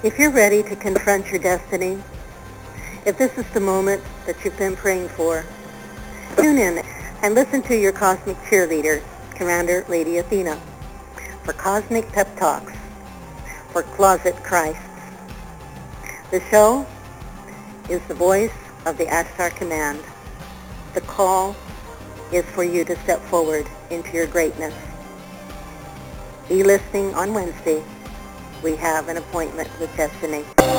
If you're ready to confront your destiny, if this is the moment that you've been praying for, tune in and listen to your cosmic cheerleader, Commander Lady Athena, for Cosmic Pep Talks for Closet Christs. The show is the voice of the Ashtar Command. The call is for you to step forward into your greatness. Be listening on Wednesday. We have an appointment with destiny.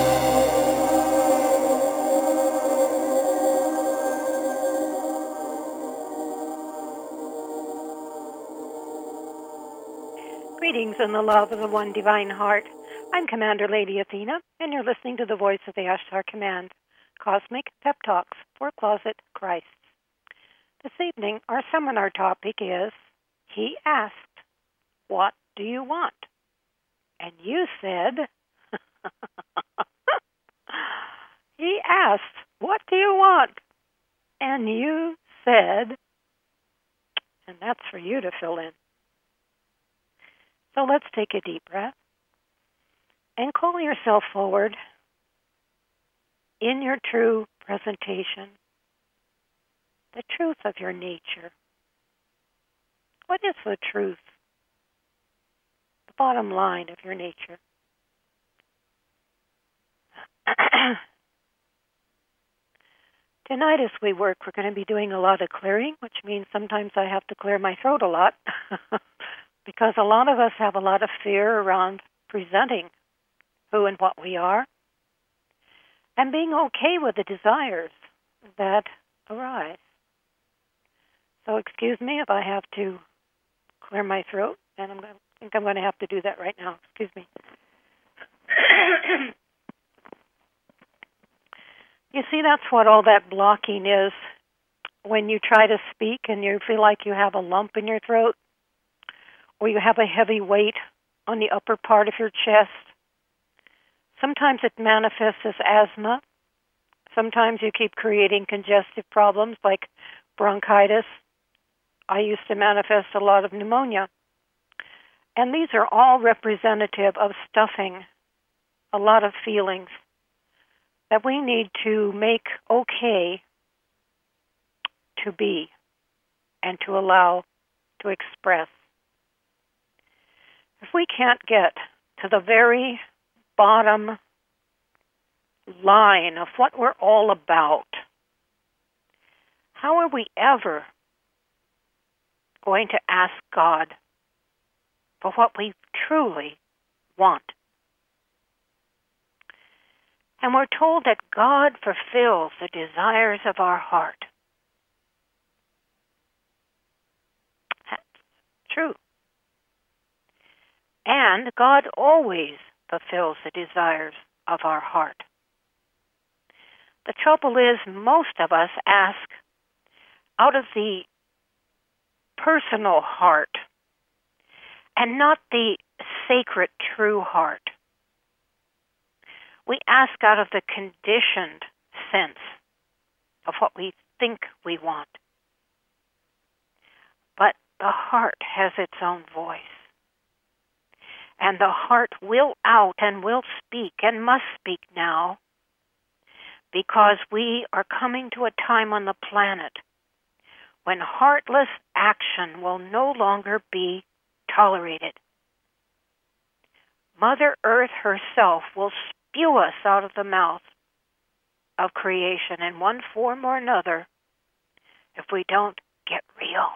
Greetings in the love of the one divine heart. I'm Commander Lady Athena, and you're listening to the voice of the Ashtar Command, Cosmic Pep Talks for Closet Christs. This evening, our seminar topic is, He asked, "What do you want?" And you said, He asked, "What do you want?" And you said, and that's for you to fill in. So let's take a deep breath and call yourself forward in your true presentation, the truth of your nature. What is the truth? The bottom line of your nature. Tonight as we work, we're going to be doing a lot of clearing, which means sometimes I have to clear my throat a lot because a lot of us have a lot of fear around presenting who and what we are and being okay with the desires that arise. So excuse me if I have to clear my throat, and I think I'm going to have to do that right now. Excuse me. You see, that's what all that blocking is. When you try to speak and you feel like you have a lump in your throat, or you have a heavy weight on the upper part of your chest. Sometimes it manifests as asthma. Sometimes you keep creating congestive problems like bronchitis. I used to manifest a lot of pneumonia. And these are all representative of stuffing a lot of feelings that we need to make okay to be and to allow to express. If we can't get to the very bottom line of what we're all about, how are we ever going to ask God for what we truly want? And we're told that God fulfills the desires of our heart. That's true. And God always fulfills the desires of our heart. The trouble is, most of us ask out of the personal heart and not the sacred true heart. We ask out of the conditioned sense of what we think we want. But the heart has its own voice. And the heart will out and will speak and must speak now, because we are coming to a time on the planet when heartless action will no longer be tolerated. Mother Earth herself will spew us out of the mouth of creation in one form or another if we don't get real.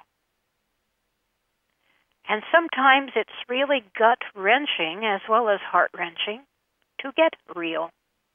And sometimes it's really gut-wrenching as well as heart-wrenching to get real.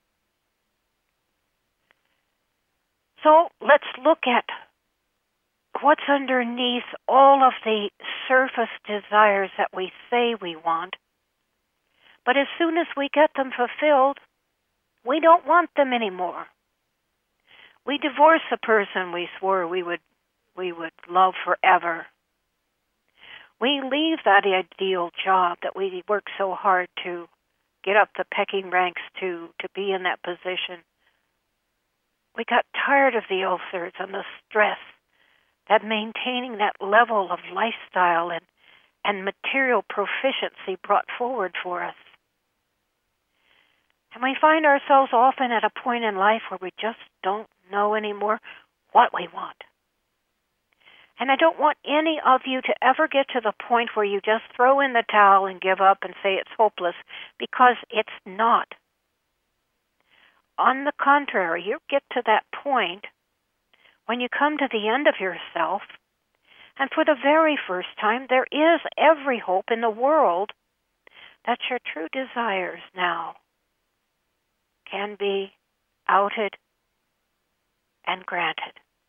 So let's look at what's underneath all of the surface desires that we say we want. But as soon as we get them fulfilled, we don't want them anymore. We divorce a person we swore we would love forever. We leave that ideal job that we worked so hard to get up the pecking ranks to be in that position. We got tired of the ulcers and the stress that maintaining that level of lifestyle and material proficiency brought forward for us. And we find ourselves often at a point in life where we just don't know anymore what we want. And I don't want any of you to ever get to the point where you just throw in the towel and give up and say it's hopeless, because it's not. On the contrary, you get to that point when you come to the end of yourself, and for the very first time, there is every hope in the world that your true desires now can be outed and granted.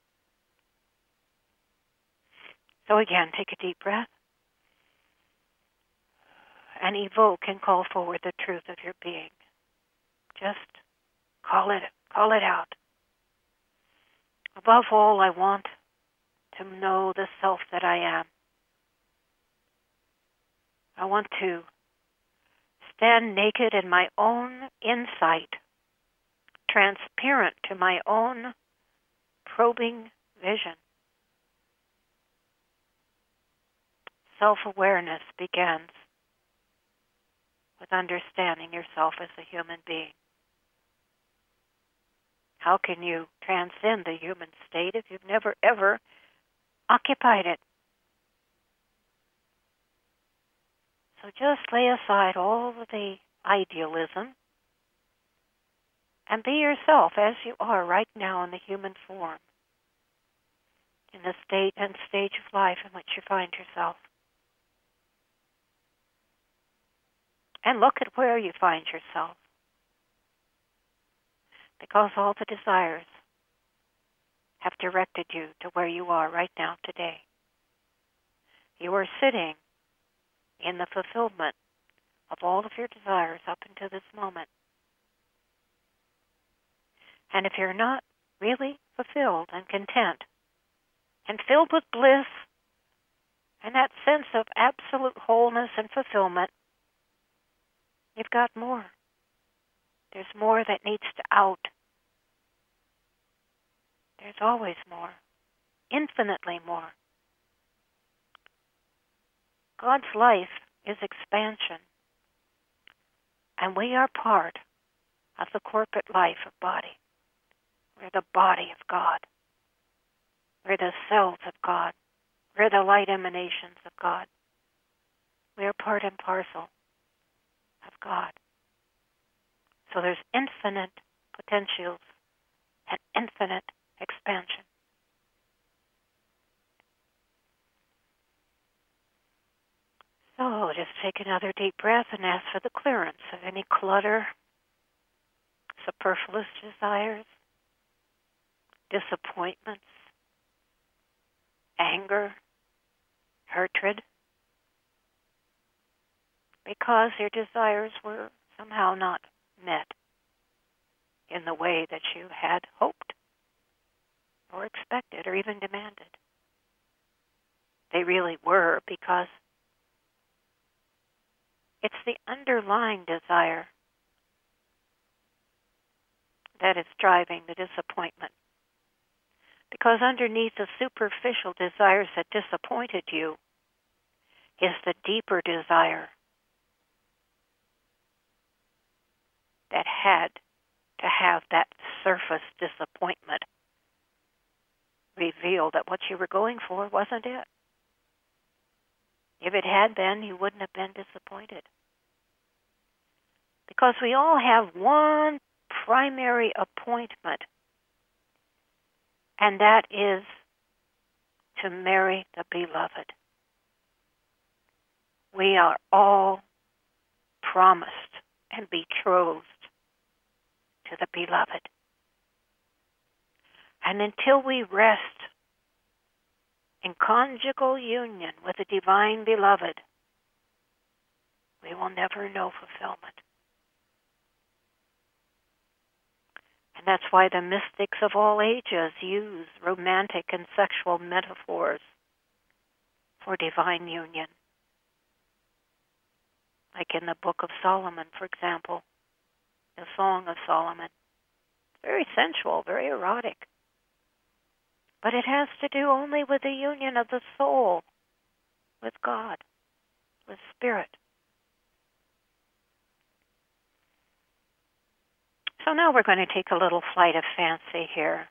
So again, take a deep breath and evoke and call forward the truth of your being. Just call it out. Above all, I want to know the self that I am. I want to stand naked in my own insight, transparent to my own probing vision. Self-awareness begins with understanding yourself as a human being. How can you transcend the human state if you've never, ever occupied it? So just lay aside all of the idealism and be yourself as you are right now in the human form, in the state and stage of life in which you find yourself. And look at where you find yourself, because all the desires have directed you to where you are right now today. You are sitting in the fulfillment of all of your desires up until this moment. And if you're not really fulfilled and content and filled with bliss and that sense of absolute wholeness and fulfillment, you've got more. There's more that needs to out. There's always more, infinitely more. God's life is expansion, and we are part of the corporate life of body. We're the body of God. We're the cells of God. We're the light emanations of God. We are part and parcel of God. So there's infinite potentials and infinite expansion. So just take another deep breath and ask for the clearance of any clutter, superfluous desires, disappointments, anger, hatred, because your desires were somehow not met in the way that you had hoped or expected or even demanded. They really were, because it's the underlying desire that is driving the disappointment. Because underneath the superficial desires that disappointed you is the deeper desire that had to have that surface disappointment reveal that what you were going for wasn't it. If it had been, you wouldn't have been disappointed. Because we all have one primary appointment, and that is to marry the beloved. We are all promised and betrothed to the beloved. And until we rest in conjugal union with the divine beloved, we will never know fulfillment. And that's why the mystics of all ages use romantic and sexual metaphors for divine union. Like in the Book of Solomon, for example, the Song of Solomon. Very sensual, very erotic. But it has to do only with the union of the soul with God, with Spirit. So now we're going to take a little flight of fancy here.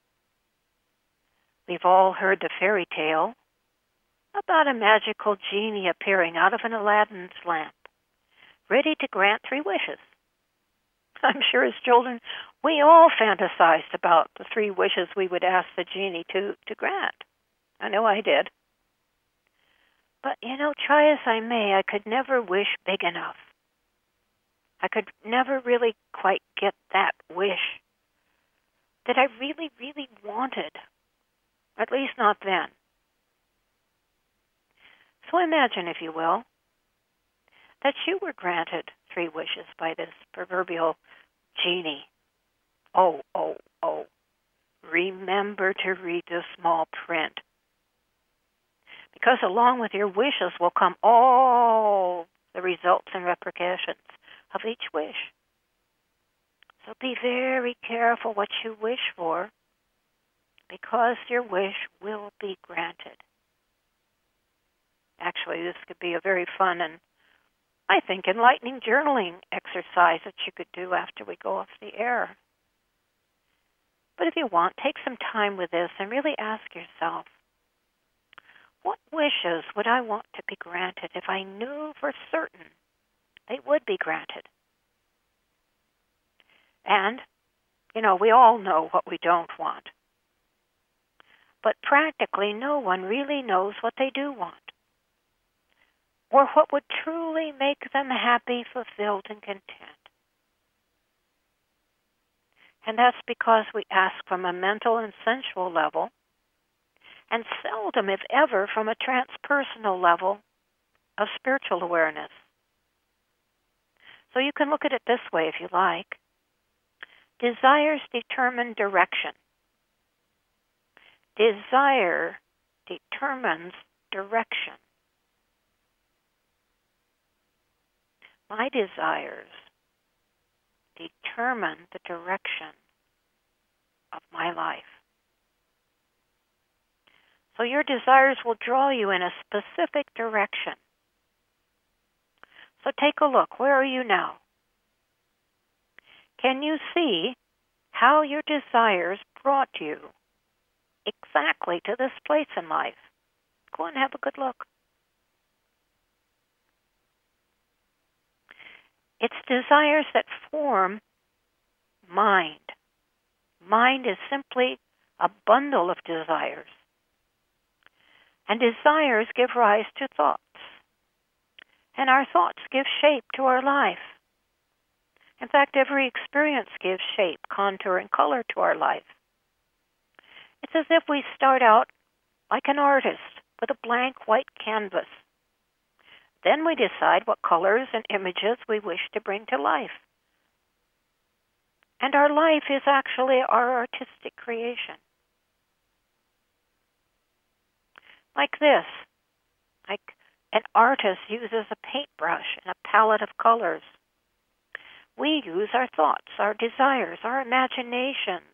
We've all heard the fairy tale about a magical genie appearing out of an Aladdin's lamp, ready to grant 3 wishes. I'm sure as children, we all fantasized about the 3 wishes we would ask the genie to grant. I know I did. But, try as I may, I could never wish big enough. I could never really quite get that wish that I really, really wanted. At least not then. So imagine, if you will, that you were granted 3 wishes by this proverbial genie. Oh. Remember to read the small print. Because along with your wishes will come all the results and repercussions of each wish. So be very careful what you wish for, because your wish will be granted. Actually, this could be a very fun and, I think, enlightening journaling exercise that you could do after we go off the air. But if you want, take some time with this and really ask yourself, what wishes would I want to be granted if I knew for certain they would be granted? And, we all know what we don't want. But practically no one really knows what they do want, or what would truly make them happy, fulfilled, and content. And that's because we ask from a mental and sensual level, and seldom, if ever, from a transpersonal level of spiritual awareness. So you can look at it this way if you like. Desires determine direction. Desire determines direction. My desires determine the direction of my life. So your desires will draw you in a specific direction. So take a look. Where are you now? Can you see how your desires brought you exactly to this place in life? Go and have a good look. It's desires that form mind. Mind is simply a bundle of desires. And desires give rise to thoughts. And our thoughts give shape to our life. In fact, every experience gives shape, contour, and color to our life. It's as if we start out like an artist with a blank white canvas. Then we decide what colors and images we wish to bring to life. And our life is actually our artistic creation. Like this. Like an artist uses a paintbrush and a palette of colors. We use our thoughts, our desires, our imaginations,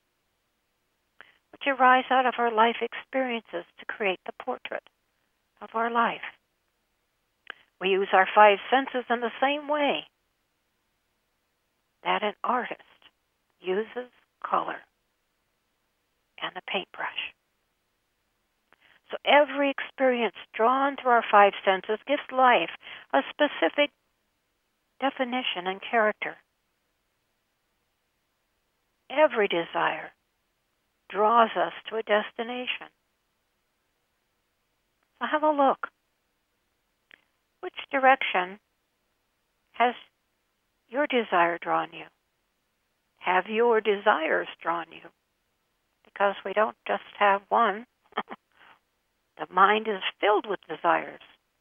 which arise out of our life experiences to create the portrait of our life. We use our 5 senses in the same way that an artist uses color and a paintbrush. So every experience drawn through our 5 senses gives life a specific definition and character. Every desire draws us to a destination. So have a look. Which direction has your desire drawn you? Have your desires drawn you? Because we don't just have one. The mind is filled with desires.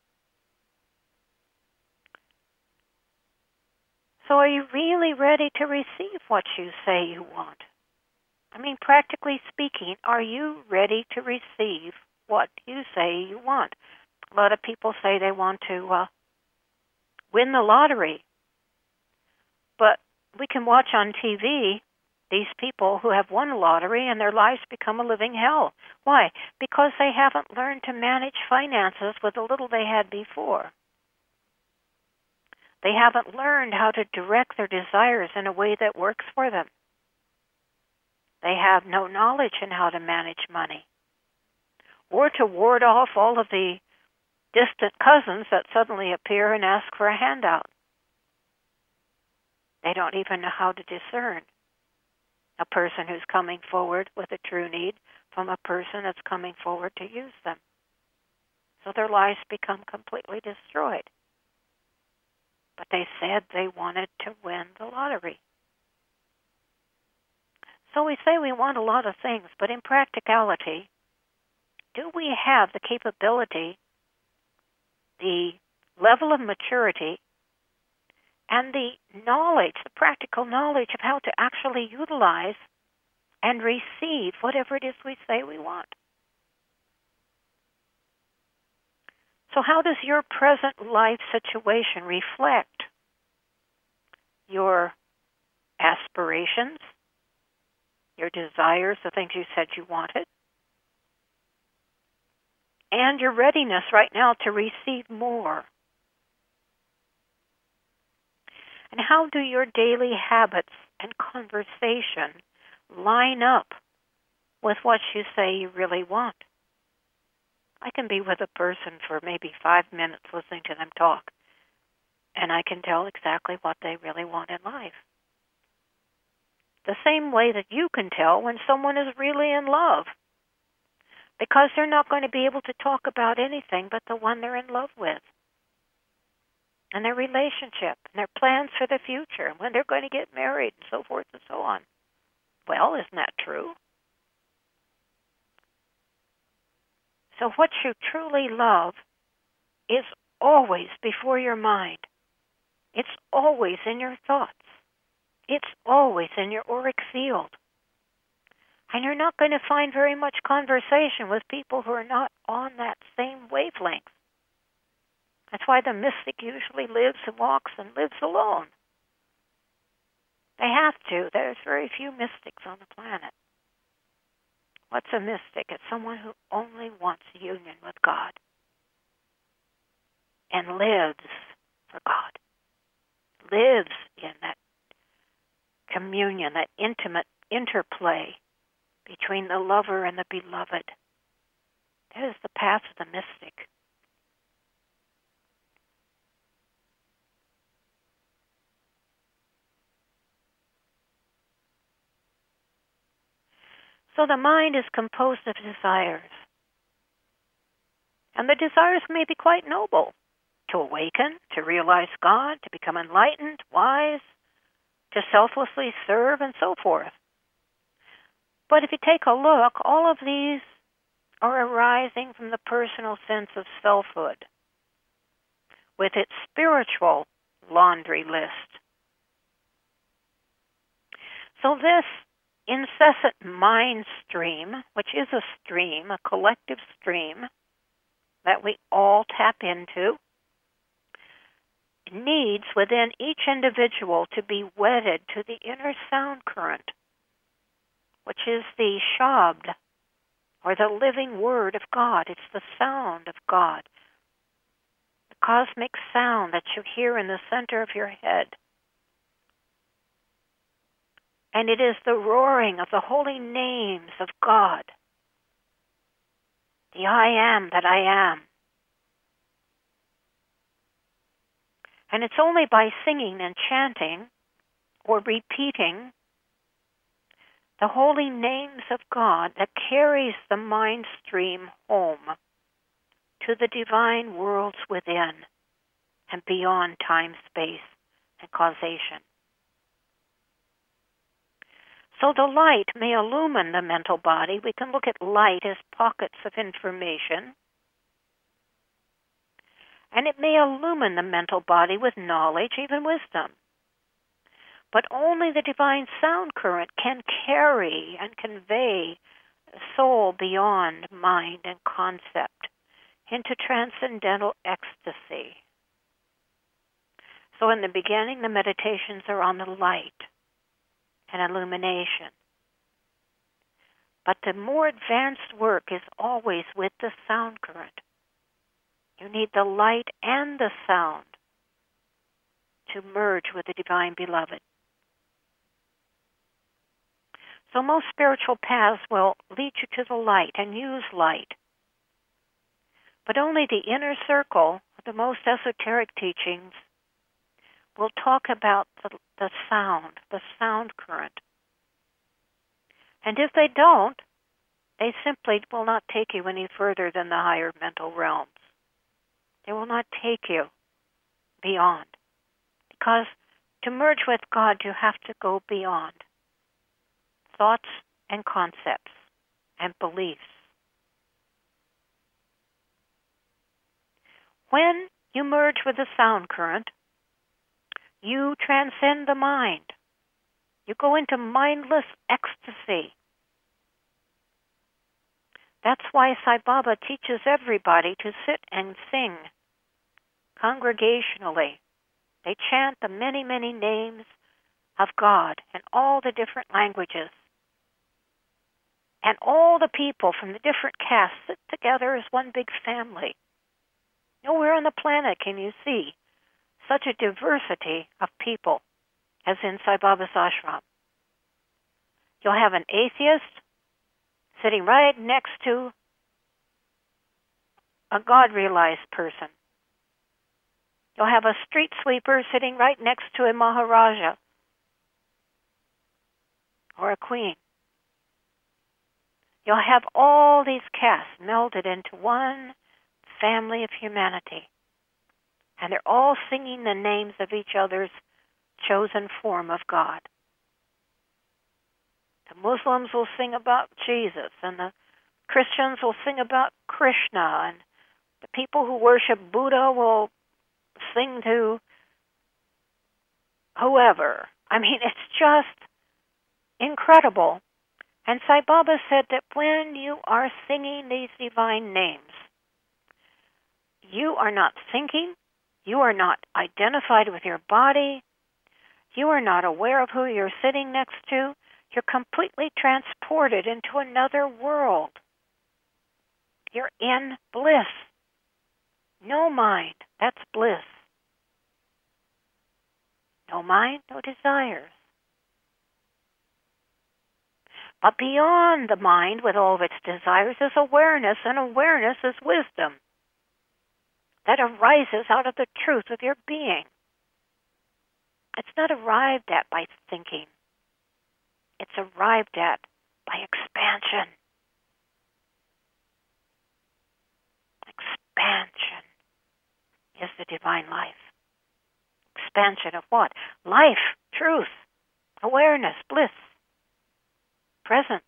So are you really ready to receive what you say you want? I mean, practically speaking, are you ready to receive what you say you want? A lot of people say they want to win the lottery. But we can watch on TV these people who have won the lottery and their lives become a living hell. Why? Because they haven't learned to manage finances with the little they had before. They haven't learned how to direct their desires in a way that works for them. They have no knowledge in how to manage money or to ward off all of the distant cousins that suddenly appear and ask for a handout. They don't even know how to discern a person who's coming forward with a true need from a person that's coming forward to use them. So their lives become completely destroyed. But they said they wanted to win the lottery. So we say we want a lot of things, but in practicality, do we have the capability, the level of maturity, and the knowledge, the practical knowledge of how to actually utilize and receive whatever it is we say we want? So how does your present life situation reflect your aspirations, your desires, the things you said you wanted, and your readiness right now to receive more? And how do your daily habits and conversation line up with what you say you really want? I can be with a person for maybe 5 minutes listening to them talk, and I can tell exactly what they really want in life. The same way that you can tell when someone is really in love, because they're not going to be able to talk about anything but the one they're in love with, and their relationship, and their plans for the future, and when they're going to get married, and so forth and so on. Well, isn't that true? So what you truly love is always before your mind. It's always in your thoughts. It's always in your auric field. And you're not going to find very much conversation with people who are not on that same wavelength. That's why the mystic usually lives and walks and lives alone. They have to. There's very few mystics on the planet. What's a mystic? It's someone who only wants union with God and lives for God, lives in that communion, that intimate interplay between the lover and the beloved. That is the path of the mystic. So the mind is composed of desires. And the desires may be quite noble. To awaken, to realize God, to become enlightened, wise, to selflessly serve, and so forth. But if you take a look, all of these are arising from the personal sense of selfhood, with its spiritual laundry list. So this incessant mind stream, which is a stream, a collective stream that we all tap into, needs within each individual to be wedded to the inner sound current, which is the Shabd, or the living word of God. It's the sound of God, the cosmic sound that you hear in the center of your head. And it is the roaring of the holy names of God, the I am that I am. And it's only by singing and chanting or repeating the holy names of God that carries the mind stream home to the divine worlds within and beyond time, space, and causation. So the light may illumine the mental body. We can look at light as pockets of information. And it may illumine the mental body with knowledge, even wisdom. But only the divine sound current can carry and convey soul beyond mind and concept into transcendental ecstasy. So in the beginning, the meditations are on the light and illumination. But the more advanced work is always with the sound current. You need the light and the sound to merge with the Divine Beloved. So most spiritual paths will lead you to the light and use light. But only the inner circle, the most esoteric teachings, will talk about the sound current. And if they don't, they simply will not take you any further than the higher mental realms. They will not take you beyond. Because to merge with God, you have to go beyond thoughts and concepts and beliefs. When you merge with the sound current, you transcend the mind. You go into mindless ecstasy. That's why Sai Baba teaches everybody to sit and sing congregationally. They chant the many, many names of God in all the different languages. And all the people from the different castes sit together as one big family. Nowhere on the planet can you see such a diversity of people as in Sai Baba's ashram. You'll have an atheist sitting right next to a God-realized person. You'll have a street sweeper sitting right next to a Maharaja or a queen. You'll have all these castes melded into one family of humanity. And they're all singing the names of each other's chosen form of God. The Muslims will sing about Jesus, and the Christians will sing about Krishna, and the people who worship Buddha will sing to whoever. I mean, it's just incredible. And Sai Baba said that when you are singing these divine names, you are not thinking, you are not identified with your body, you are not aware of who you're sitting next to. You're completely transported into another world. You're in bliss. No mind, that's bliss. No mind, no desires. But beyond the mind with all of its desires is awareness, and awareness is wisdom that arises out of the truth of your being. It's not arrived at by thinking. It's arrived at by expansion. Expansion is the divine life. Expansion of what? Life, truth, awareness, bliss, presence.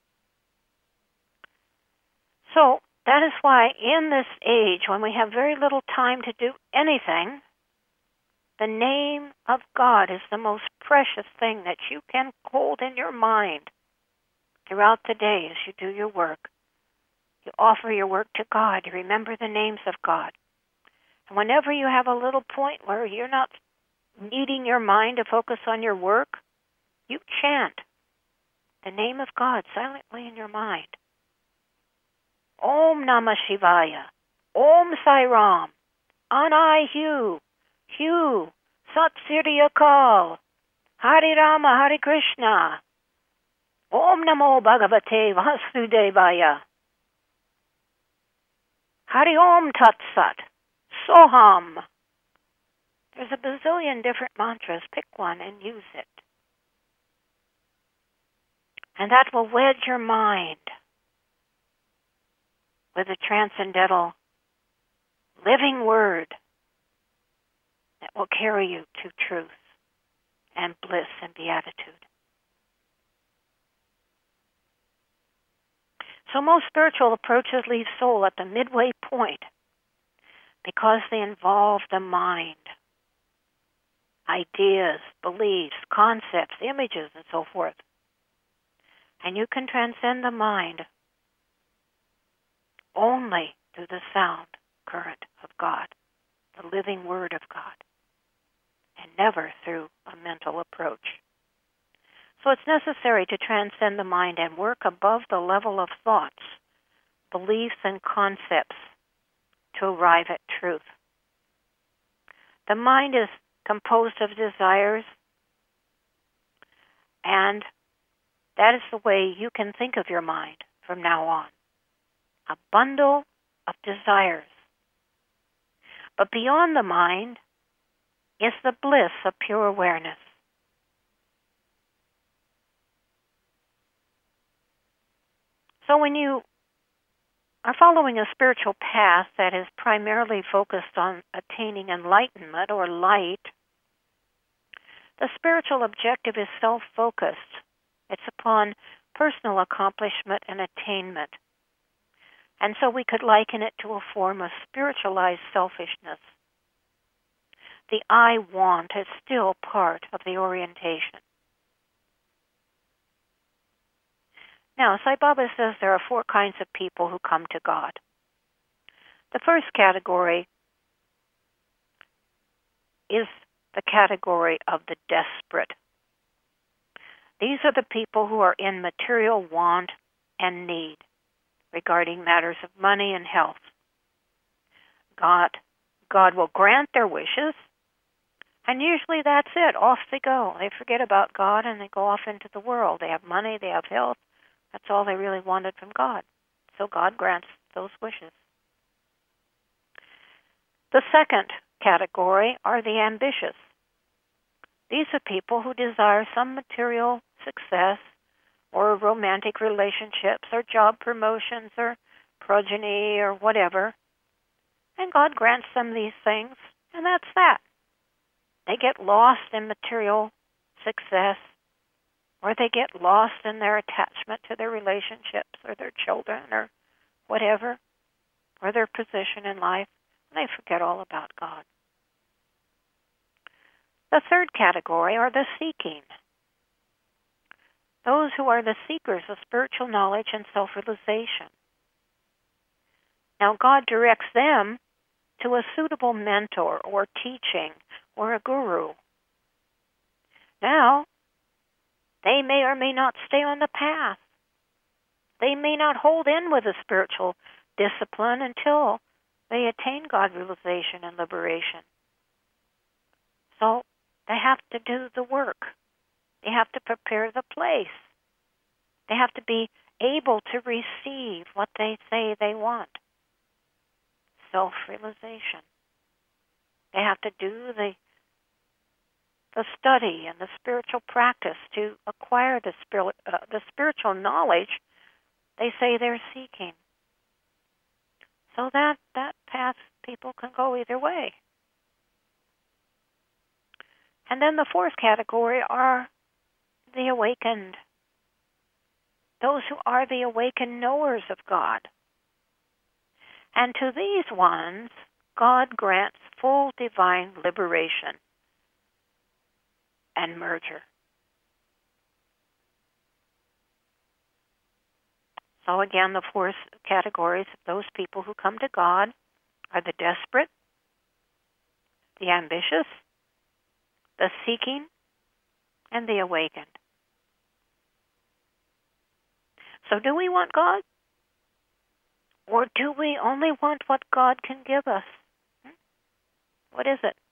So that is why in this age, when we have very little time to do anything, the name of God is the most precious thing that you can hold in your mind throughout the day as you do your work. You offer your work to God. You remember the names of God. And whenever you have a little point where you're not needing your mind to focus on your work, you chant the name of God silently in your mind. Om Namah Shivaya. Om Sai Ram. Anai Hu. Hu. Sat Sri Akal. Hari Rama, Hari Krishna. Om Namo Bhagavate Vasudevaya. Hari Om Tat Sat. Soham. There's a bazillion different mantras. Pick one and use it. And that will wed your mind with a transcendental living word that will carry you to truth and bliss and beatitude. So most spiritual approaches leave soul at the midway point because they involve the mind, ideas, beliefs, concepts, images, and so forth. And you can transcend the mind only through the sound current of God, the living word of God, and never through a mental approach. So it's necessary to transcend the mind and work above the level of thoughts, beliefs, and concepts to arrive at truth. The mind is composed of desires, and that is the way you can think of your mind from now on. A bundle of desires. But beyond the mind is the bliss of pure awareness. So when you are following a spiritual path that is primarily focused on attaining enlightenment or light, the spiritual objective is self-focused. It's upon personal accomplishment and attainment. And so we could liken it to a form of spiritualized selfishness. The I want is still part of the orientation. Now, Sai Baba says there are 4 kinds of people who come to God. The first category is the category of the desperate. These are the people who are in material want and need regarding matters of money and health. God will grant their wishes, and usually that's it. Off they go. They forget about God and they go off into the world. They have money, they have health. That's all they really wanted from God. So God grants those wishes. The second category are the ambitious. These are people who desire some material success or romantic relationships or job promotions or progeny or whatever. And God grants them these things, and that's that. They get lost in material success, or they get lost in their attachment to their relationships or their children or whatever, or their position in life, and they forget all about God. The third category are the seeking. Those who are the seekers of spiritual knowledge and self-realization. Now, God directs them to a suitable mentor or teaching or a guru. Now, they may or may not stay on the path. They may not hold in with a spiritual discipline until they attain God realization and liberation. So they have to do the work. They have to prepare the place. They have to be able to receive what they say they want. Self-realization. They have to do the study and the spiritual practice to acquire the spiritual knowledge they say they're seeking. So that path, people can go either way. And then the fourth category are the awakened. Those who are the awakened knowers of God. And to these ones, God grants full divine liberation and merger. So again, the 4 categories of those people who come to God are the desperate, the ambitious, the seeking, and the awakened. So do we want God? Or do we only want what God can give us? What is it?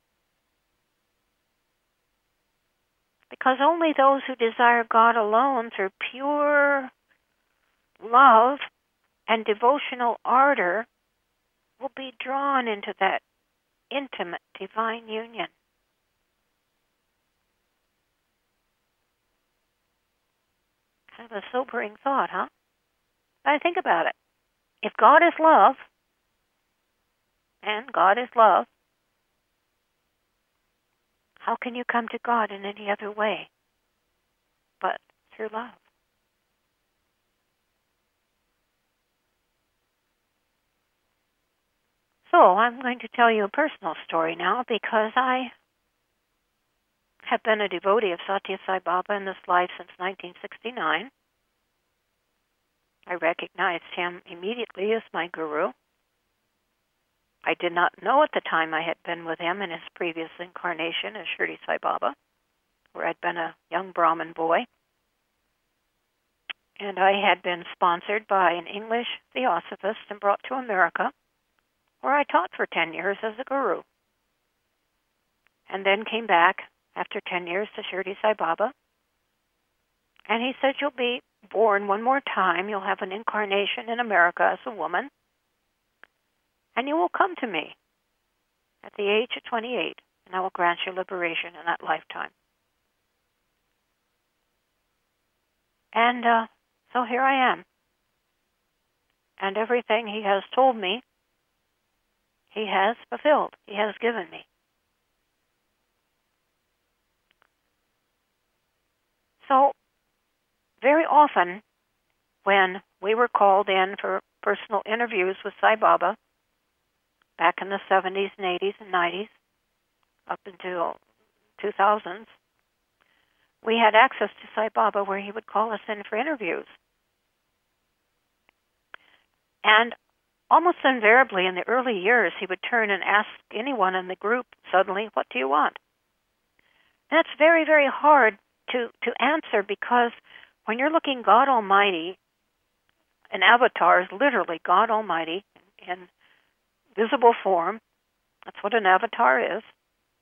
Because only those who desire God alone through pure love and devotional ardor will be drawn into that intimate divine union. Kind of a sobering thought, huh? I think about it. If God is love, and God is love, how can you come to God in any other way but through love? So I'm going to tell you a personal story now because I have been a devotee of Satya Sai Baba in this life since 1969. I recognized him immediately as my guru. I did not know at the time I had been with him in his previous incarnation as Shirdi Sai Baba, where I'd been a young Brahmin boy. And I had been sponsored by an English theosophist and brought to America, where I taught for 10 years as a guru. and then came back after 10 years to Shirdi Sai Baba. And he said, you'll be born one more time. You'll have an incarnation in America as a woman. And you will come to me at the age of 28, and I will grant you liberation in that lifetime. And so here I am. And everything he has told me, he has fulfilled. He has given me. So, very often, when we were called in for personal interviews with Sai Baba, back in the 70s and 80s and 90s, up until 2000s, we had access to Sai Baba where he would call us in for interviews. And almost invariably in the early years, he would turn and ask anyone in the group suddenly, what do you want? And that's very, very hard to answer, because when you're looking God Almighty, an avatar is literally God Almighty in visible form. That's what an avatar is.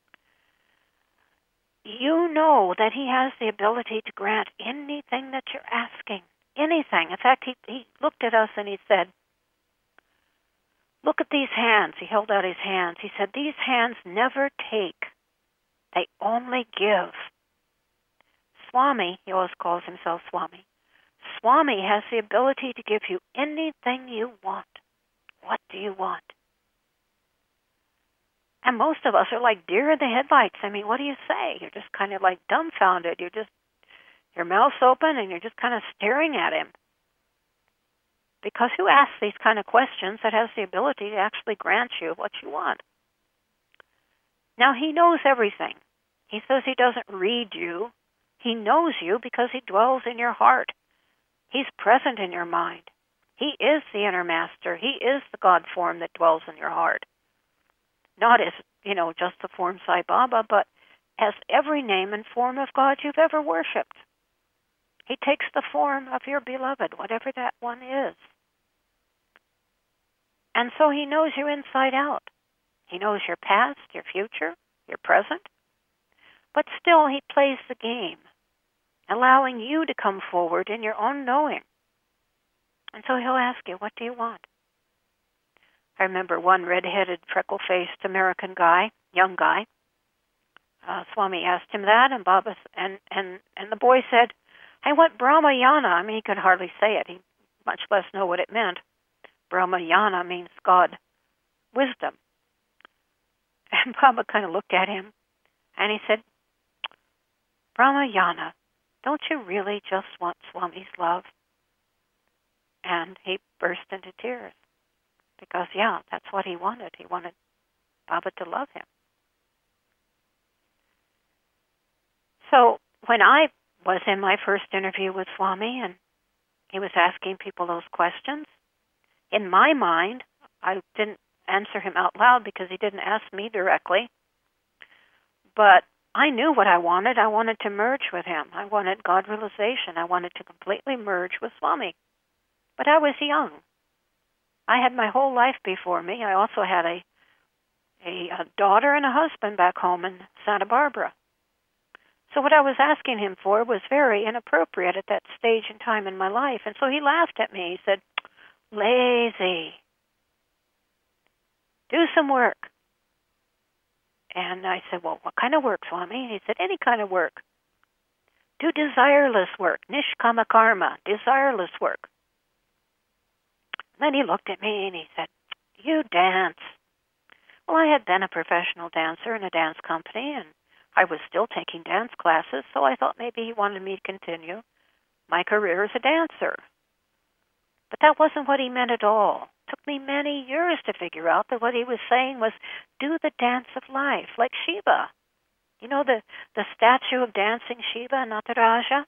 You know that he has the ability to grant anything that you're asking. Anything. In fact, he looked at us and he said, look at these hands. He held out his hands. He said, these hands never take. They only give. Swami, he always calls himself Swami. Swami has the ability to give you anything you want. What do you want? And most of us are like deer in the headlights. I mean, what do you say? You're just kind of like dumbfounded. Your mouth's open and you're just kind of staring at him. Because who asks these kind of questions that has the ability to actually grant you what you want? Now, he knows everything. He says he doesn't read you. He knows you because he dwells in your heart. He's present in your mind. He is the inner master. He is the God form that dwells in your heart. Not as, just the form Sai Baba, but as every name and form of God you've ever worshipped. He takes the form of your beloved, whatever that one is. And so he knows you inside out. He knows your past, your future, your present. But still, he plays the game, allowing you to come forward in your own knowing. And so he'll ask you, what do you want? I remember one red-headed, freckle-faced American guy, young guy. Swami asked him that, and Baba and the boy said, I want Brahmayana. I mean, he could hardly say it. He much less know what it meant. Brahmayana means God, wisdom. And Baba kind of looked at him, and he said, Brahmayana, don't you really just want Swami's love? And he burst into tears. Because, that's what he wanted. He wanted Baba to love him. So when I was in my first interview with Swami and he was asking people those questions, in my mind, I didn't answer him out loud because he didn't ask me directly. But I knew what I wanted. I wanted to merge with him. I wanted God realization. I wanted to completely merge with Swami. But I was young. I had my whole life before me. I also had a daughter and a husband back home in Santa Barbara. So what I was asking him for was very inappropriate at that stage in time in my life. And so he laughed at me. He said, lazy. Do some work. And I said, well, what kind of work, Swami? And he said, any kind of work. Do desireless work, nishkama karma, desireless work. Then he looked at me and he said, you dance. Well, I had been a professional dancer in a dance company, and I was still taking dance classes, so I thought maybe he wanted me to continue my career as a dancer. But that wasn't what he meant at all. It took me many years to figure out that what he was saying was do the dance of life, like Shiva. You know the statue of dancing Shiva, Nataraja?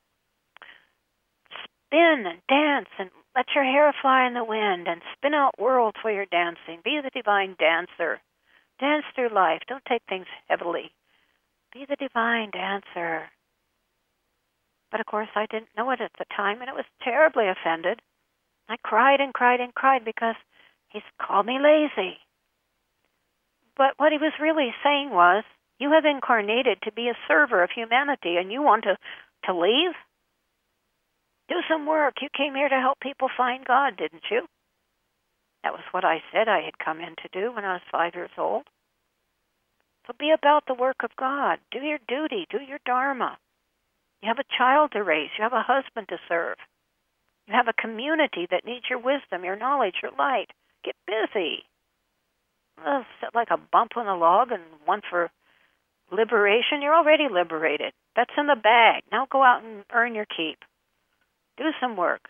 Spin and dance and let your hair fly in the wind and spin out worlds while you're dancing. Be the divine dancer. Dance through life. Don't take things heavily. Be the divine dancer. But of course I didn't know it at the time, and I was terribly offended. I cried and cried and cried because he's called me lazy. But what he was really saying was, You have incarnated to be a server of humanity, and you want to leave? Do some work. You came here to help people find God, didn't you? That was what I said I had come in to do when I was 5 years old. So be about the work of God. Do your duty. Do your dharma. You have a child to raise. You have a husband to serve. You have a community that needs your wisdom, your knowledge, your light. Get busy. Set like a bump on the log and one for liberation. You're already liberated. That's in the bag. Now go out and earn your keep. Do some work.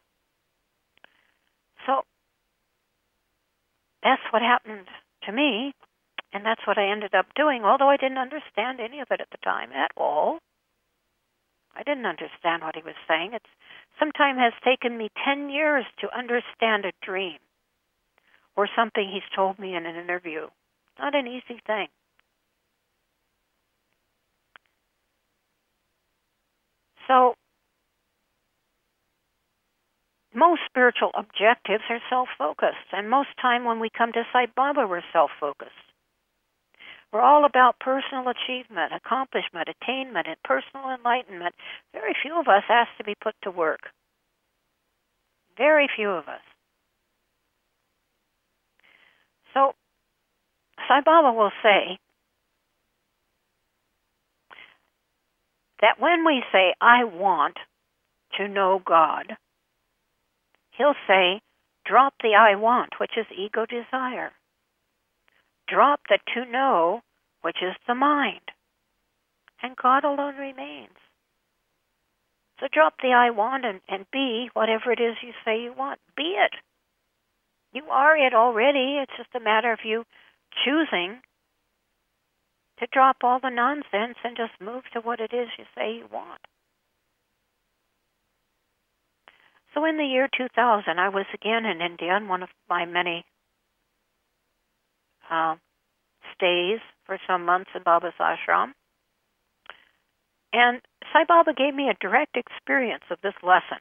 So that's what happened to me, and that's what I ended up doing, although I didn't understand any of it at the time at all. I didn't understand what he was saying. It sometimes has taken me 10 years to understand a dream or something he's told me in an interview. Not an easy thing. So most spiritual objectives are self-focused, and most time when we come to Sai Baba, we're self-focused. We're all about personal achievement, accomplishment, attainment, and personal enlightenment. Very few of us ask to be put to work. Very few of us. So Sai Baba will say that when we say, I want to know God, he'll say, drop the I want, which is ego desire. Drop the to know, which is the mind. And God alone remains. So drop the I want and be whatever it is you say you want. Be it. You are it already. It's just a matter of you choosing to drop all the nonsense and just move to what it is you say you want. So in the year 2000, I was again in India on one of my many stays for some months in Baba's ashram. And Sai Baba gave me a direct experience of this lesson.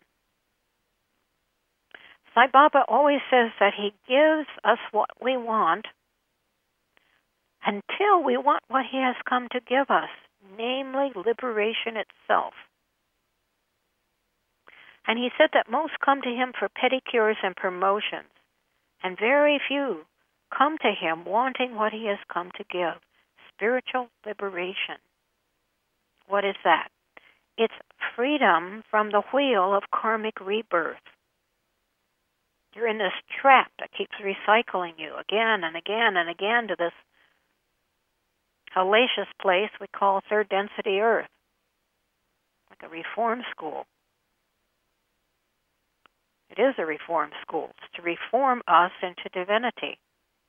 Sai Baba always says that he gives us what we want until we want what he has come to give us, namely liberation itself. And he said that most come to him for pedicures and promotions, and very few come to him wanting what he has come to give, spiritual liberation. What is that? It's freedom from the wheel of karmic rebirth. You're in this trap that keeps recycling you again and again and again to this hellacious place we call third density Earth, like a reform school. It is a reform school. It's to reform us into divinity.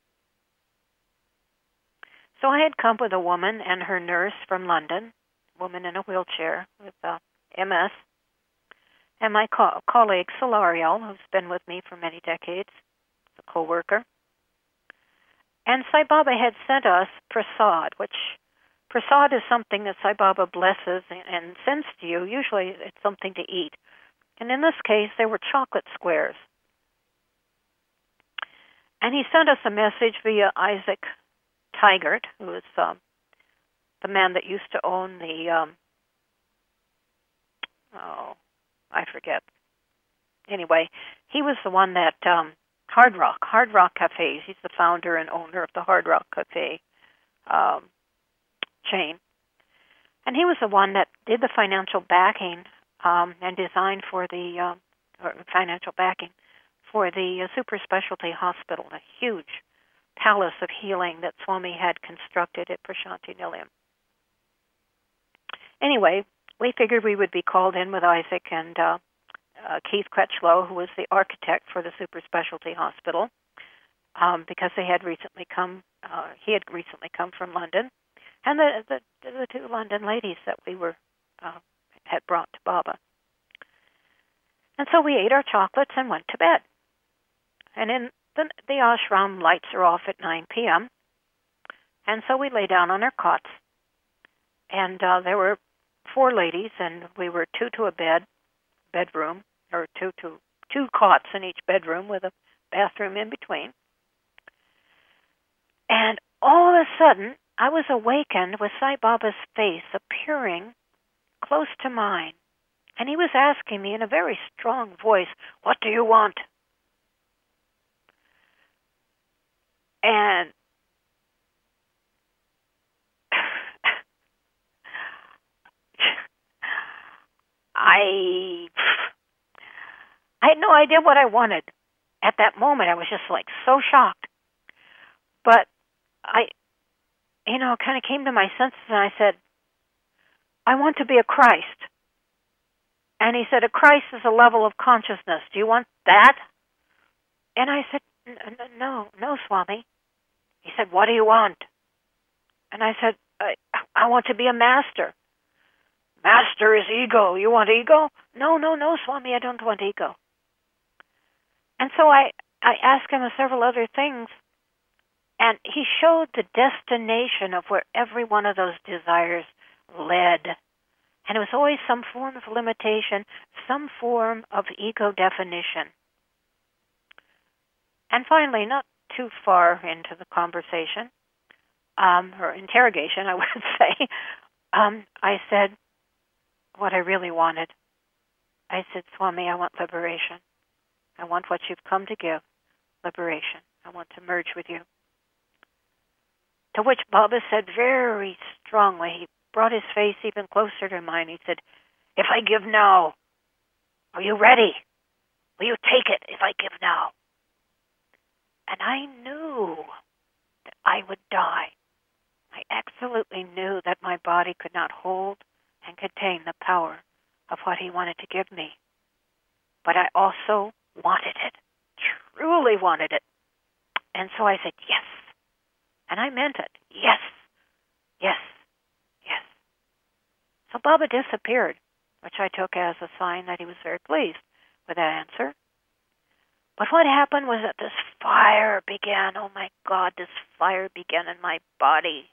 So I had come with a woman and her nurse from London, a woman in a wheelchair with MS, and my colleague Solariel, who's been with me for many decades, a co-worker. And Sai Baba had sent us prasad, which prasad is something that Sai Baba blesses and sends to you. Usually it's something to eat. And in this case, they were chocolate squares. And he sent us a message via Isaac Tigert, who is the man that used to own the, I forget. Anyway, he was the one that, Hard Rock Cafes. He's the founder and owner of the Hard Rock Cafe chain. And he was the one that did the financial backing and designed for the financial backing for the super specialty hospital, a huge palace of healing that Swami had constructed at Prashanti Nilayam. Anyway, we figured we would be called in with Isaac and Keith Cretchlow, who was the architect for the super specialty hospital, because they had recently come. He had recently come from London, and the two London ladies that we were had brought to Baba. And so we ate our chocolates and went to bed. And in the ashram, lights are off at 9 p.m., and so we lay down on our cots. And there were 4 ladies, and we were 2 to a bedroom, or 2 cots in each bedroom with a bathroom in between. And all of a sudden, I was awakened with Sai Baba's face appearing close to mine. And he was asking me in a very strong voice, "What do you want?" And I had no idea what I wanted. At that moment, I was just like so shocked. But I, kind of came to my senses and I said, "I want to be a Christ." And he said, "A Christ is a level of consciousness. Do you want that?" And I said, No, Swami." He said, "What do you want?" And I said, I want to be a master." "Master is ego. You want ego?" No, Swami, I don't want ego." And so I asked him several other things, and he showed the destination of where every one of those desires led. And it was always some form of limitation, some form of ego definition. And finally, not too far into the conversation, or interrogation, I would say, I said what I really wanted. I said, "Swami, I want liberation. I want what you've come to give, liberation. I want to merge with you." To which Baba said very strongly, he brought his face even closer to mine. He said, "If I give now, are you ready? Will you take it if I give now?" And I knew that I would die. I absolutely knew that my body could not hold and contain the power of what he wanted to give me. But I also wanted it, truly wanted it. And so I said, "Yes." And I meant it. Yes, yes, yes. So Baba disappeared, which I took as a sign that he was very pleased with that answer. But what happened was that this fire began. Oh my God, this fire began in my body.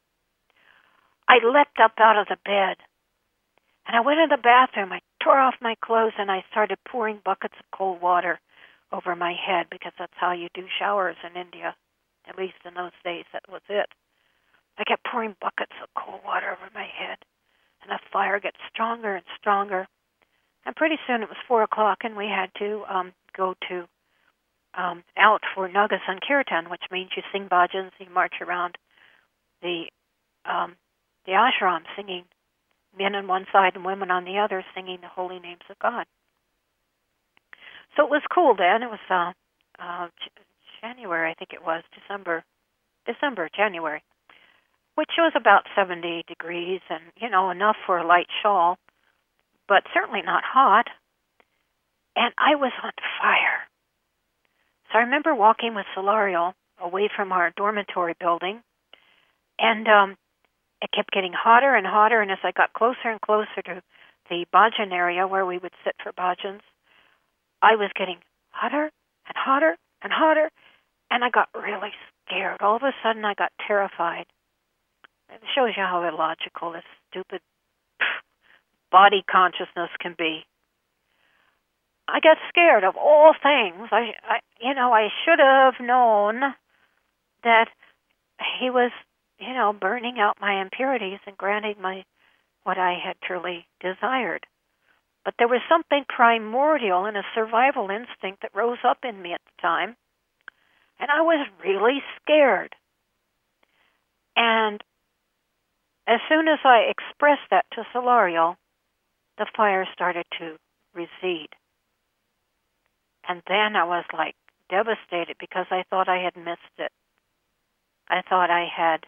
I leapt up out of the bed, and I went in the bathroom. I tore off my clothes, and I started pouring buckets of cold water over my head, because that's how you do showers in India. At least in those days, that was it. I kept pouring buckets of cold water over my head, and the fire gets stronger and stronger. And pretty soon it was 4 o'clock, and we had to go to out for Naga Sankirtan, which means you sing bhajans, you march around the ashram singing, men on one side and women on the other, singing the holy names of God. So it was cool then. It was January, I think it was, January, which was about 70 degrees and, enough for a light shawl, but certainly not hot. And I was on fire. So I remember walking with Solario away from our dormitory building, and it kept getting hotter and hotter, and as I got closer and closer to the bhajan area where we would sit for bhajans, I was getting hotter and hotter and hotter, and I got really scared. All of a sudden, I got terrified. It shows you how illogical this stupid body consciousness can be. I got scared of all things. I should have known that he was, burning out my impurities and granting my what I had truly desired. But there was something primordial and a survival instinct that rose up in me at the time, and I was really scared. And as soon as I expressed that to Solario, the fire started to recede. And then I was like devastated because I thought I had missed it. I thought I had,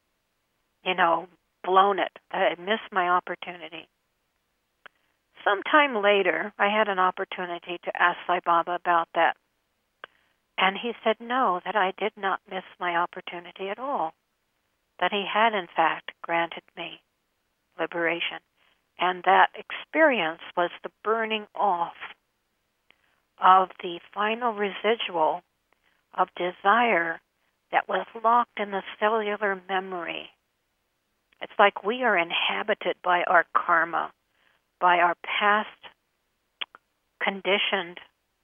blown it. I had missed my opportunity. Sometime later, I had an opportunity to ask Sai Baba about that. And he said no, that I did not miss my opportunity at all. That he had, in fact, granted me liberation. And that experience was the burning off of the final residual of desire that was locked in the cellular memory. It's like we are inhabited by our karma, by our past conditioned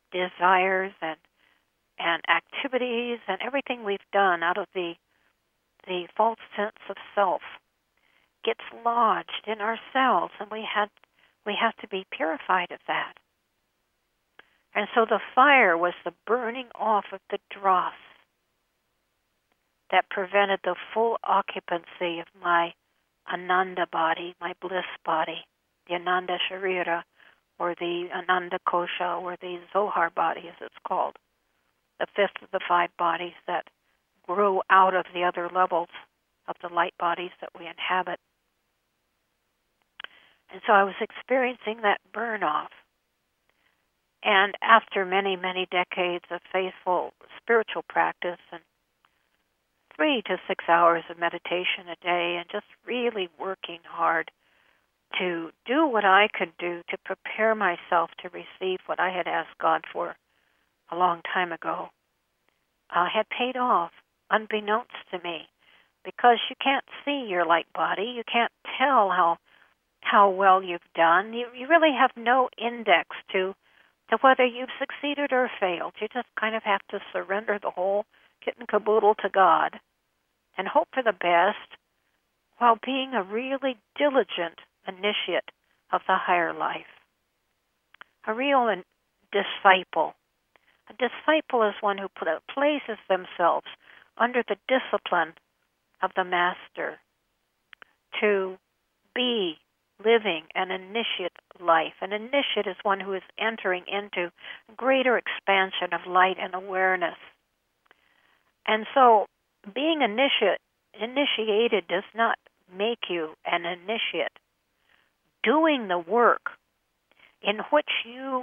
desires and activities and everything we've done out of the the false sense of self gets lodged in our cells, and we have to be purified of that. And so the fire was the burning off of the dross that prevented the full occupancy of my Ananda body, my bliss body, the Ananda Sharira, or the Ananda Kosha, or the Zohar body, as it's called, the fifth of the five bodies that grow out of the other levels of the light bodies that we inhabit. And so I was experiencing that burn-off. And after many, many decades of faithful spiritual practice and 3 to 6 hours of meditation a day and just really working hard to do what I could do to prepare myself to receive what I had asked God for a long time ago, had paid off unbeknownst to me, because you can't see your light body. You can't tell how well you've done. You really have no index to whether you've succeeded or failed. You just kind of have to surrender the whole kit and caboodle to God and hope for the best while being a really diligent initiate of the higher life. A real disciple. A disciple is one who places themselves under the discipline of the Master to be living an initiate life. An initiate is one who is entering into greater expansion of light and awareness. And so being initiated does not make you an initiate. Doing the work in which you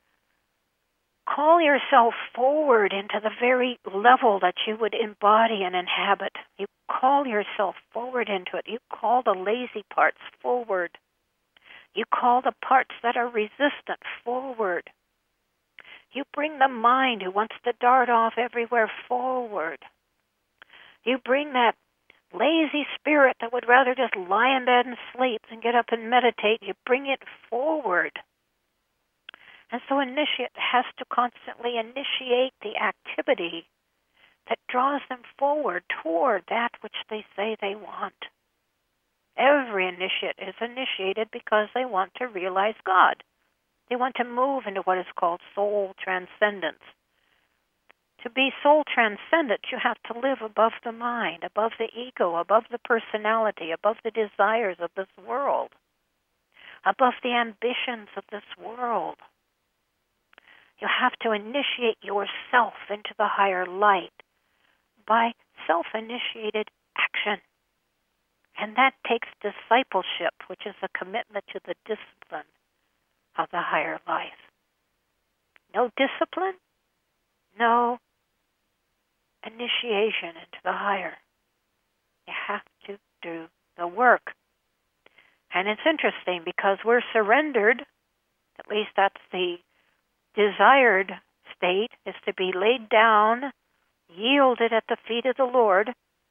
call yourself forward into the very level that you would embody and inhabit. You call yourself forward into it. You call the lazy parts forward. You call the parts that are resistant forward. You bring the mind who wants to dart off everywhere forward. You bring that lazy spirit that would rather just lie in bed and sleep than get up and meditate. You bring it forward. And so initiate has to constantly initiate the activity that draws them forward toward that which they say they want. Every initiate is initiated because they want to realize God. They want to move into what is called soul transcendence. To be soul transcendent, you have to live above the mind, above the ego, above the personality, above the desires of this world, above the ambitions of this world. You have to initiate yourself into the higher light by self-initiated action. And that takes discipleship, which is a commitment to the discipline of the higher life. No discipline, no initiation into the higher. You have to do the work. And it's interesting because we're surrendered, at least that's the desired state, is to be laid down, yielded at the feet of the Lord,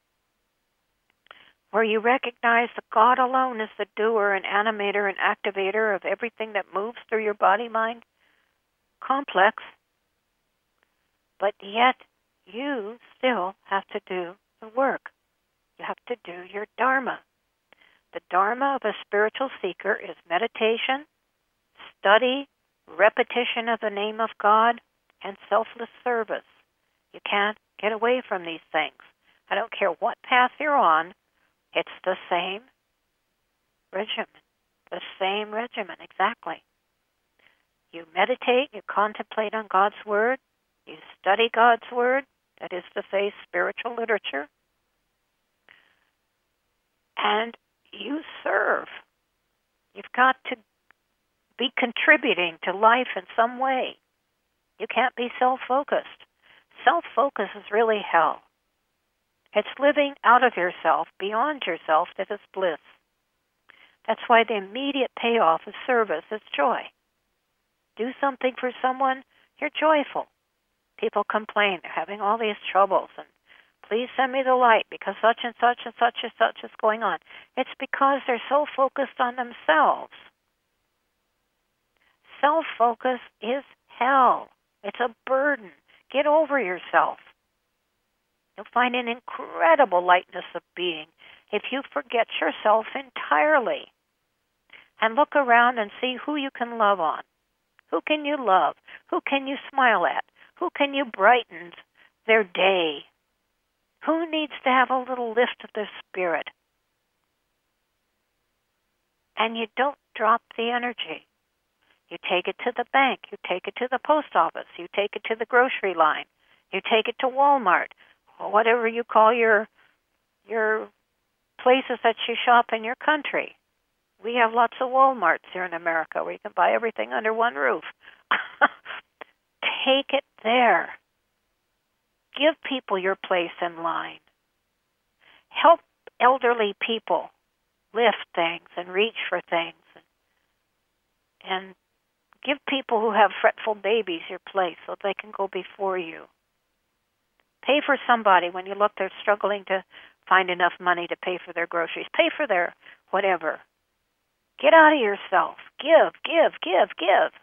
where you recognize that God alone is the doer and animator and activator of everything that moves through your body-mind complex, but yet you still have to do the work. You have to do your dharma. The dharma of a spiritual seeker is meditation, study, repetition of the name of God, and selfless service. You can't get away from these things. I don't care what path you're on, it's the same regimen. The same regimen, exactly. You meditate, you contemplate on God's Word, you study God's Word, that is to say, spiritual literature, and you serve. You've got to be contributing to life in some way. You can't be self-focused. Self-focus is really hell. It's living out of yourself, beyond yourself, that is bliss. That's why the immediate payoff of service is joy. Do something for someone, you're joyful. People complain, they're having all these troubles, and please send me the light because such and such and such and such is going on. It's because they're so focused on themselves. Self-focus is hell. It's a burden. Get over yourself. You'll find an incredible lightness of being if you forget yourself entirely and look around and see who you can love on. Who can you love? Who can you smile at? Who can you brighten their day? Who needs to have a little lift of their spirit? And you don't drop the energy. You take it to the bank. You take it to the post office. You take it to the grocery line. You take it to Walmart, or whatever you call your places that you shop in your country. We have lots of Walmarts here in America where you can buy everything under one roof. Take it there. Give people your place in line. Help elderly people lift things and reach for things. And give people who have fretful babies your place so they can go before you. Pay for somebody when you look they're struggling to find enough money to pay for their groceries. Pay for their whatever. Get out of yourself. Give, give, give, give.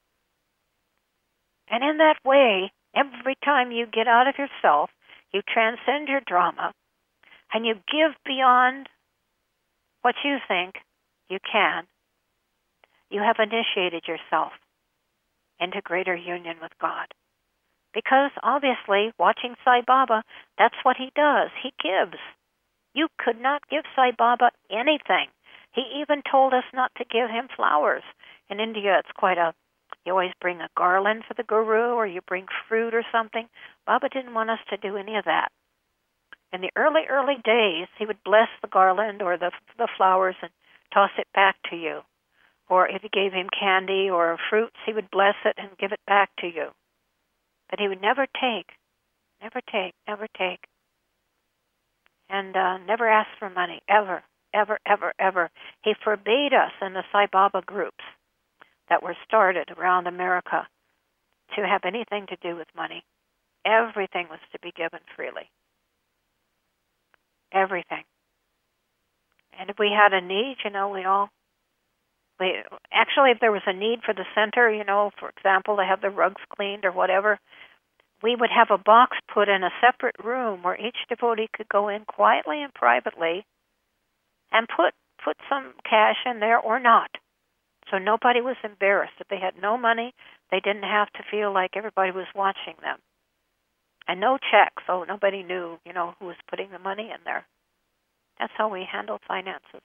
And in that way, every time you get out of yourself, you transcend your drama, and you give beyond what you think you can, you have initiated yourself into greater union with God. Because obviously, watching Sai Baba, that's what he does. He gives. You could not give Sai Baba anything. He even told us not to give him flowers. In India, it's quite you always bring a garland for the guru, or you bring fruit or something. Baba didn't want us to do any of that. In the early, early days, he would bless the garland or the flowers and toss it back to you. Or if you gave him candy or fruits, he would bless it and give it back to you. But he would never take, never take, never take. And never ask for money, ever, ever, ever, ever. He forbade us in the Sai Baba groups that were started around America to have anything to do with money. Everything was to be given freely. Everything. And if we had a need, actually, if there was a need for the center, for example, to have the rugs cleaned or whatever, we would have a box put in a separate room where each devotee could go in quietly and privately and put some cash in there or not. So nobody was embarrassed. If they had no money, they didn't have to feel like everybody was watching them. And no checks, so nobody knew, who was putting the money in there. That's how we handle finances.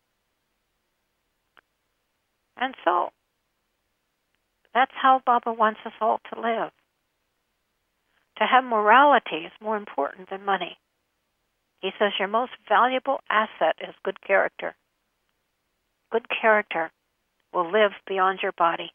And so, that's how Baba wants us all to live. To have morality is more important than money. He says your most valuable asset is good character. Good character will live beyond your body.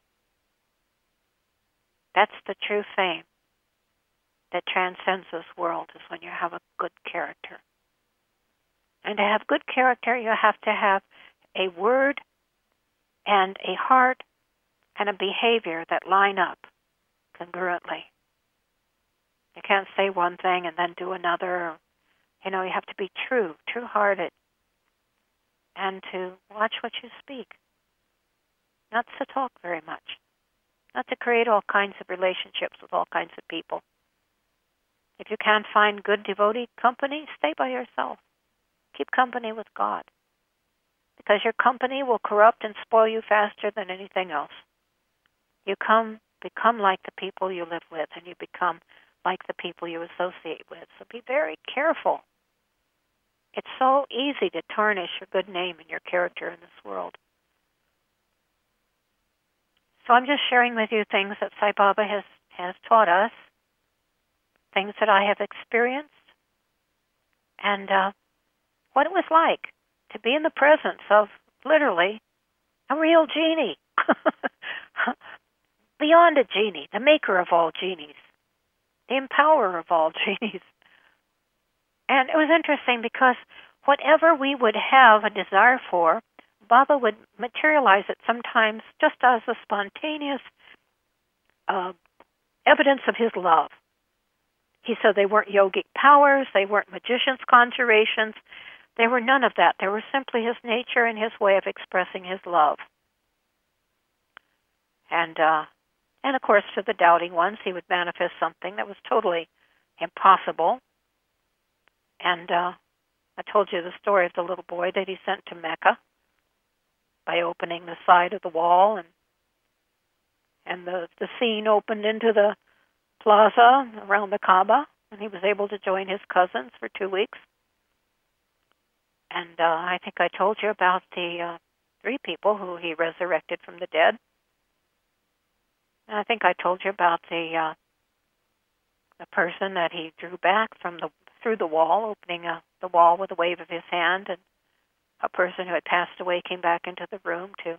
That's the true fame that transcends this world, is when you have a good character. And to have good character, you have to have a word and a heart and a behavior that line up congruently. You can't say one thing and then do another. You have to be true-hearted, and to watch what you speak. Not to talk very much. Not to create all kinds of relationships with all kinds of people. If you can't find good devotee company, stay by yourself. Keep company with God. Because your company will corrupt and spoil you faster than anything else. You become like the people you live with, and you become like the people you associate with. So be very careful. It's so easy to tarnish your good name and your character in this world. So I'm just sharing with you things that Sai Baba has taught us, things that I have experienced, and what it was like to be in the presence of, literally, a real genie. Beyond a genie, the maker of all genies, the empowerer of all genies. And it was interesting because whatever we would have a desire for, Baba would materialize it sometimes just as a spontaneous evidence of his love. He said they weren't yogic powers, they weren't magicians' conjurations, they were none of that. They were simply his nature and his way of expressing his love. And of course, to the doubting ones, he would manifest something that was totally impossible. And I told you the story of the little boy that he sent to Mecca by opening the side of the wall, and the scene opened into the plaza around the Kaaba, and he was able to join his cousins for 2 weeks. And I think I told you about the 3 people who he resurrected from the dead. And I think I told you about the person that he drew back through the wall, opening the wall with a wave of his hand, and a person who had passed away came back into the room to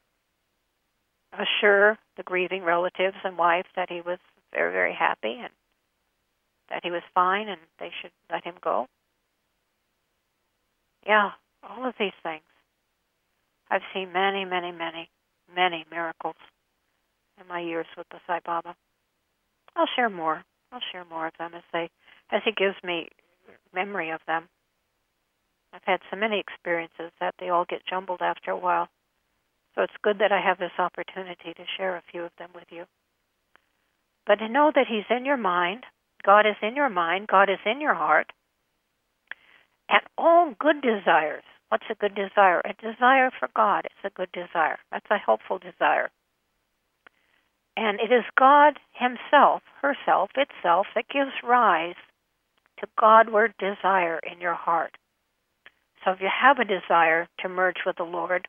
assure the grieving relatives and wife that he was very, very happy and that he was fine and they should let him go. Yeah, all of these things. I've seen many, many, many, many miracles in my years with the Sai Baba. I'll share more of them as he gives me memory of them. I've had so many experiences that they all get jumbled after a while. So it's good that I have this opportunity to share a few of them with you. But to know that he's in your mind, God is in your mind, God is in your heart, and all good desires. What's a good desire? A desire for God is a good desire. That's a helpful desire. And it is God himself, herself, itself, that gives rise to Godward desire in your heart. So if you have a desire to merge with the Lord,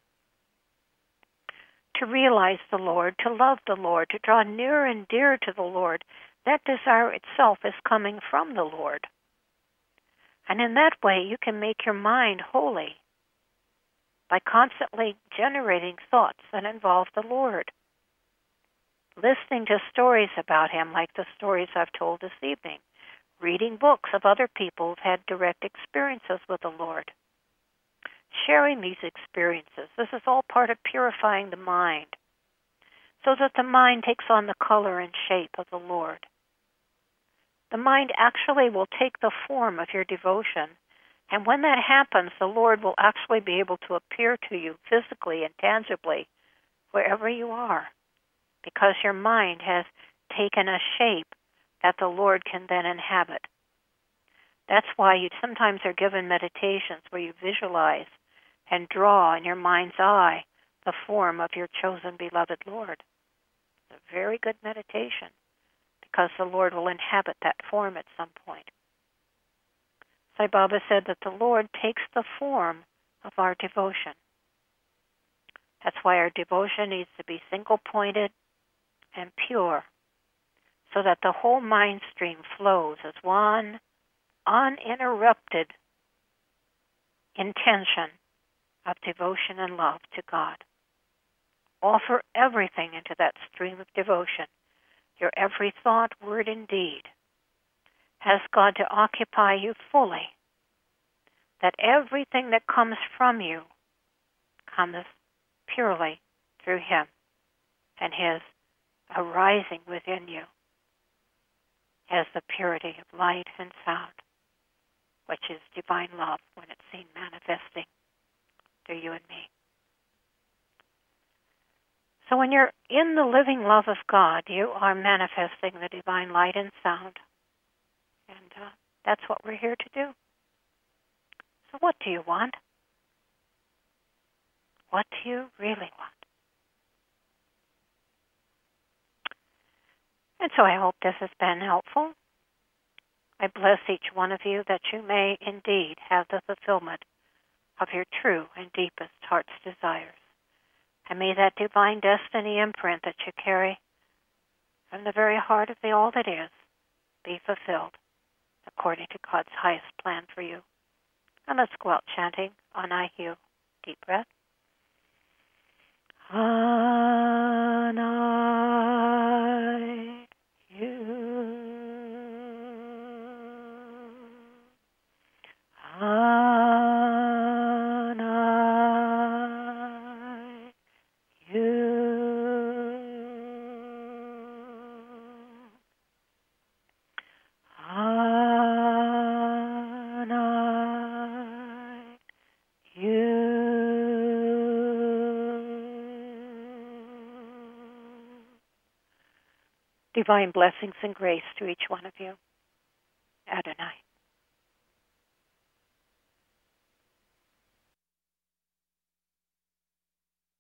to realize the Lord, to love the Lord, to draw nearer and dearer to the Lord, that desire itself is coming from the Lord. And in that way, you can make your mind holy by constantly generating thoughts that involve the Lord. Listening to stories about him, like the stories I've told this evening. Reading books of other people who've had direct experiences with the Lord. Sharing these experiences. This is all part of purifying the mind, so that the mind takes on the color and shape of the Lord. The mind actually will take the form of your devotion, and when that happens, the Lord will actually be able to appear to you physically and tangibly wherever you are, because your mind has taken a shape that the Lord can then inhabit. That's why you sometimes are given meditations where you visualize and draw in your mind's eye the form of your chosen beloved Lord. It's a very good meditation because the Lord will inhabit that form at some point. Sai Baba said that the Lord takes the form of our devotion. That's why our devotion needs to be single-pointed and pure, so that the whole mind stream flows as one uninterrupted intention of devotion and love to God. Offer everything into that stream of devotion, your every thought, word, and deed. Ask God to occupy you fully, that everything that comes from you comes purely through him and his arising within you as the purity of light and sound, which is divine love when it's seen manifesting through you and me. So when you're in the living love of God, you are manifesting the divine light and sound. And that's what we're here to do. So what do you want? What do you really want? And so I hope this has been helpful. I bless each one of you that you may indeed have the fulfillment of your true and deepest heart's desires. And may that divine destiny imprint that you carry from the very heart of the all that is be fulfilled according to God's highest plan for you. And let's go out chanting on I Hew. Deep breath. On I Hew. On I Hew. On I Hew. Divine blessings and grace to each one of you. Adonai.